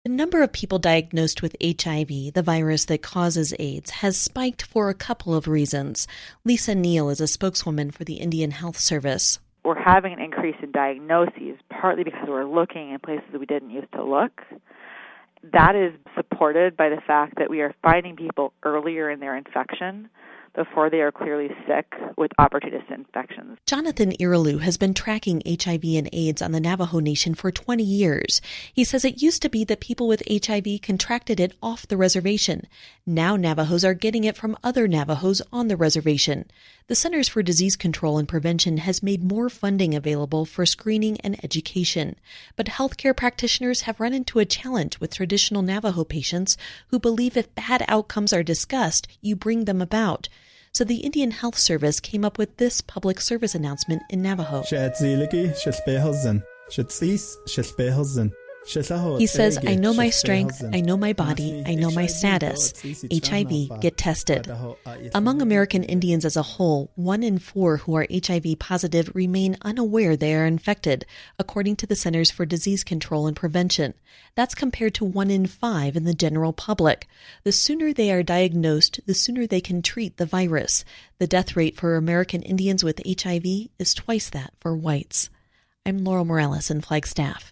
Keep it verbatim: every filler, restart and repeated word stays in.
The number of people diagnosed with H I V, the virus that causes AIDS, has spiked for a couple of reasons. Lisa Neal is a spokeswoman for the Indian Health Service. We're having an increase in diagnoses, partly because we're looking in places that we didn't used to look. That is supported by the fact that we are finding people earlier in their infection before they are clearly sick with opportunistic infections. Jonathan Irilu has been tracking H I V and AIDS on the Navajo Nation for twenty years. He says it used to be that people with H I V contracted it off the reservation. Now Navajos are getting it from other Navajos on the reservation. The Centers for Disease Control and Prevention has made more funding available for screening and education. But healthcare practitioners have run into a challenge with traditional Navajo patients who believe if bad outcomes are discussed, you bring them about. So the Indian Health Service came up with this public service announcement in Navajo. He says, I know my strength, I know my body, I know my status. H I V, get tested. Among American Indians as a whole, one in four who are H I V positive remain unaware they are infected, according to the Centers for Disease Control and Prevention. That's compared to one in five in the general public. The sooner they are diagnosed, the sooner they can treat the virus. The death rate for American Indians with H I V is twice that for whites. I'm Laurel Morales in Flagstaff.